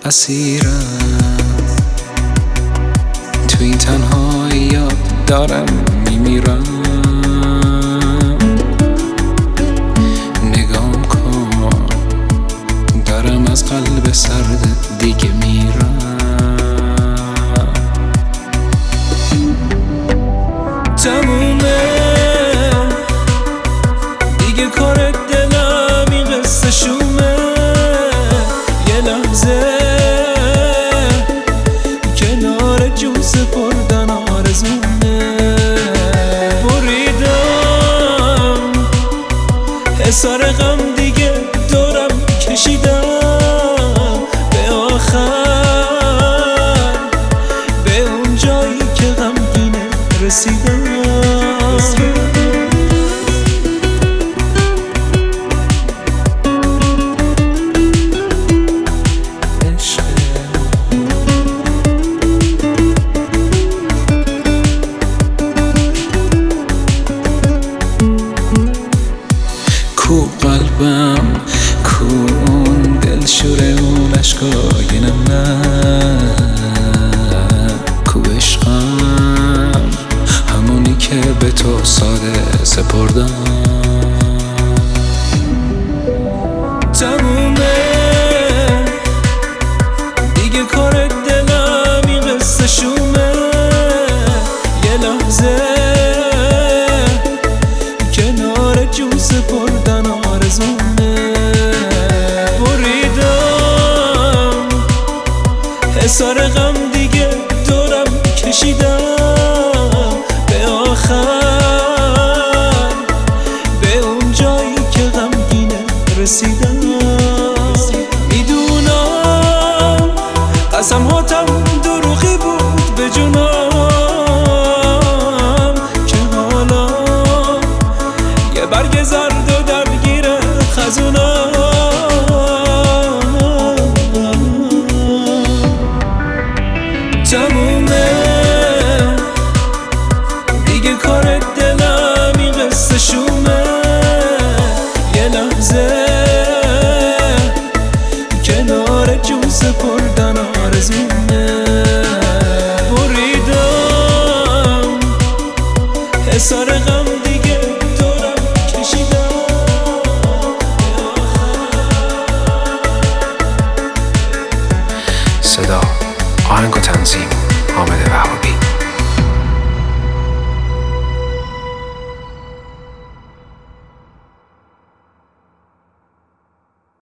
اسیرم تو این تنهاییات دارم میمیرم. نگام کن دارم از قلب سردت دیگه میرم. تمومه دیگه کار دلم این قصه شومه. یه لحظه کنار جون سپردن آرزومه. بریدم حسار غم دیگه دورم کشیدم به آخر، به اون جایی که غمگینه رسیدم. کو قلبم، کو اون دلشوره اون عشقای من، کو عشقم همونی که به تو ساده سپردم. تمومه دیگه کار دلم این قصه شومه. یه لحظه کنار جون سپردن آرزومه. بریدم حسار غم دیگه دورم کشیدم به آخر، به اون جایی که غمگینه رسیدم. میدونم قسم هاتم دروغی بود به جونم که حالا یه برگ زرد و درگیر خزونم. تمومه دیگه کار دلم این قصه شومه. یه لحظه کنار جون سپردن آرزومه. بریدم حسار غم دیگه دورم کشیدم. صدا، آهنگ و تنظیم حامد وهابی.